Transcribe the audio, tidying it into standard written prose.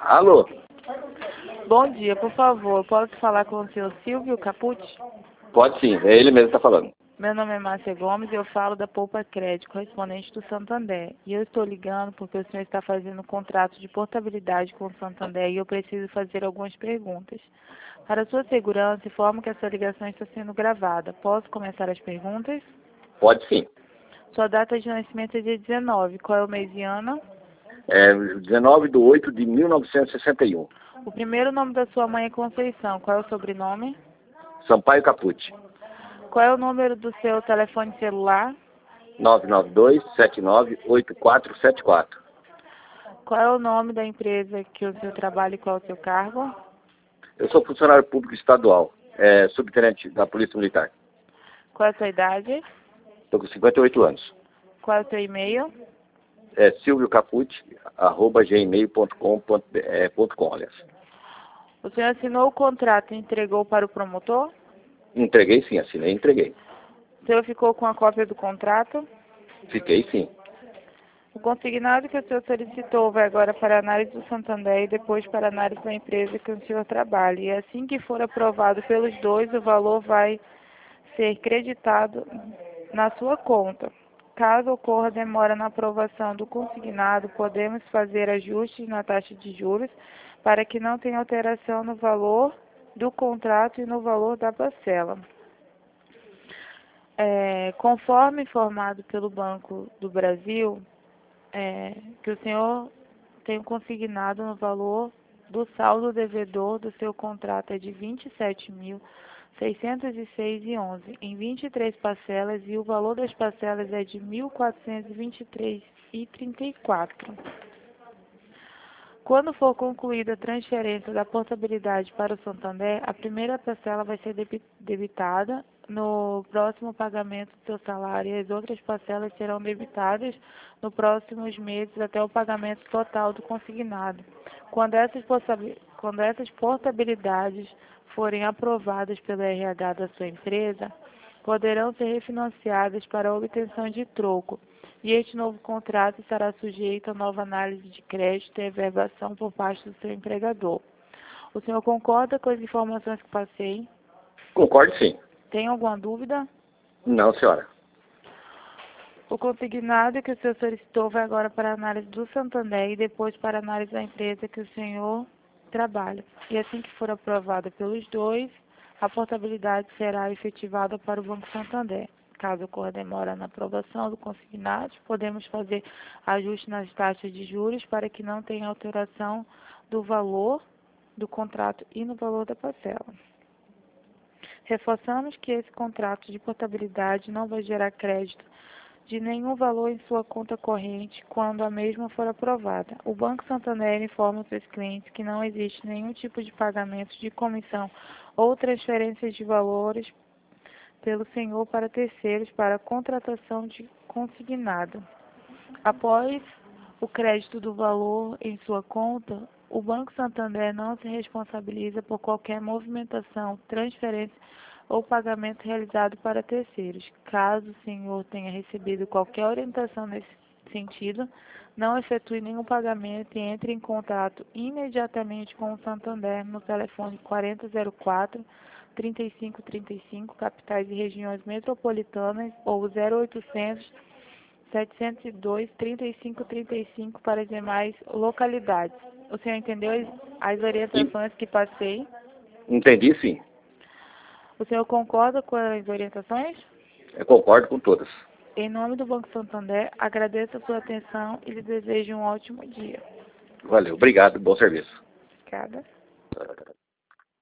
Alô? Bom dia, por favor, posso falar com o senhor Silvio Capucci? Pode sim, é ele mesmo que está falando. Meu nome é Márcia Gomes e eu falo da Poupa Crédito, correspondente do Santander. E eu estou ligando porque o senhor está fazendo um contrato de portabilidade com o Santander e eu preciso fazer algumas perguntas. Para sua segurança, informo que essa ligação está sendo gravada. Posso começar as perguntas? Pode sim. Sua data de nascimento é dia 19. Qual é o mês e ano? É 19/8/1961. O primeiro nome da sua mãe é Conceição. Qual é o sobrenome? Sampaio Capucci. Qual é o número do seu telefone celular? 992-798474. Qual é o nome da empresa que o senhor trabalha e qual é o seu cargo? Eu sou funcionário público estadual, subtenente da Polícia Militar. Qual é a sua idade? Estou com 58 anos. Qual é o seu e-mail? É silviocapucci@gmail.com, aliás. O senhor assinou o contrato e entregou para o promotor? Entreguei sim, assinei e entreguei. O senhor ficou com a cópia do contrato? Fiquei sim. O consignado que o senhor solicitou vai agora para a análise do Santander e depois para a análise da empresa que o senhor trabalha. E assim que for aprovado pelos dois, o valor vai ser creditado na sua conta. Caso ocorra demora na aprovação do consignado, podemos fazer ajustes na taxa de juros para que não tenha alteração no valor do contrato e no valor da parcela. Conforme informado pelo Banco do Brasil, que o senhor tem consignado no valor do saldo devedor do seu contrato é de R$ 27.606,11 em 23 parcelas e o valor das parcelas é de R$ 1.423,34. Quando for concluída a transferência da portabilidade para o Santander, a primeira parcela vai ser debitada no próximo pagamento do seu salário e as outras parcelas serão debitadas nos próximos meses até o pagamento total do consignado. Quando essas portabilidades forem aprovadas pelo RH da sua empresa, poderão ser refinanciadas para a obtenção de troco. E este novo contrato estará sujeito a nova análise de crédito e averbação por parte do seu empregador. O senhor concorda com as informações que passei? Concordo sim. Tem alguma dúvida? Não, senhora. O consignado que o senhor solicitou vai agora para a análise do Santander e depois para a análise da empresa que o senhor trabalha. E assim que for aprovada pelos dois, a portabilidade será efetivada para o Banco Santander. Caso ocorra demora na aprovação do consignado, podemos fazer ajuste nas taxas de juros para que não tenha alteração do valor do contrato e no valor da parcela. Reforçamos que esse contrato de portabilidade não vai gerar crédito de nenhum valor em sua conta corrente quando a mesma for aprovada. O Banco Santander informa os seus clientes que não existe nenhum tipo de pagamento de comissão ou transferência de valores pelo senhor para terceiros para contratação de consignado. Após o crédito do valor em sua conta, o Banco Santander não se responsabiliza por qualquer movimentação, transferência ou pagamento realizado para terceiros. Caso o senhor tenha recebido qualquer orientação nesse sentido, não efetue nenhum pagamento e entre em contato imediatamente com o Santander no telefone 4004-3535, capitais e regiões metropolitanas, ou 0800 702 3535 para as demais localidades. O senhor entendeu as orientações que passei? Entendi sim. O senhor concorda com as orientações? Eu concordo com todas. Em nome do Banco Santander, agradeço a sua atenção e lhe desejo um ótimo dia. Valeu, obrigado, bom serviço. Obrigada.